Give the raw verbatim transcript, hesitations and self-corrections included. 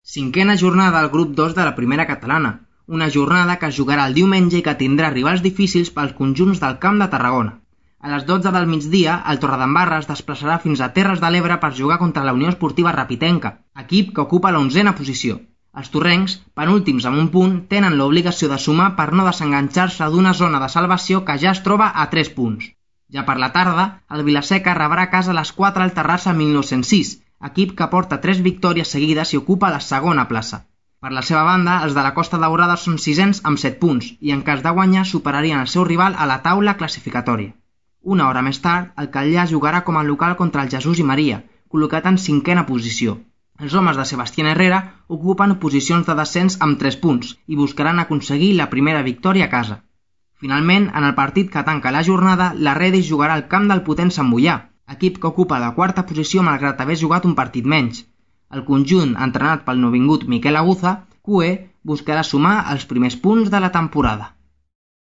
Cinquena jornada al grup dos de la primera catalana, una jornada que es jugarà el diumenge i que tindrà rivals difícils pels conjunts del Camp de Tarragona. A les dotze del migdia, el Torredembarra es desplaçarà fins a Terres de l'Ebre per jugar contra la Unió Esportiva Rapitenca, equip que ocupa l'onzena posició. Els torrencs, penúltims amb un punt, tenen l'obligació de sumar per no desenganxar-se d'una zona de salvació que ja es troba a tres punts. Ja per la tarda, el Vilaseca rebrà a casa a les quatre al Terrassa mil nou-cents sis, equip que porta tres victòries seguides i ocupa la segona plaça. Per la seva banda, els de la Costa Daurada són sisens amb set punts i en cas de guanyar superarien el seu rival a la taula classificatòria. Una hora més tard, el Catllà jugarà com a local contra el Jesús i Maria, col·locat en cinquena posició. Els homes de Sebastián Herrera ocupen posicions de descens amb tres punts i buscaran aconseguir la primera victòria a casa. Finalment, en el partit que tanca la jornada, la Redis jugarà al camp del potent Sant Boià, equip que ocupa la quarta posició malgrat haver jugat un partit menys. El conjunt, entrenat pel nouvingut Miquel Aguza, Cue buscarà sumar els primers punts de la temporada.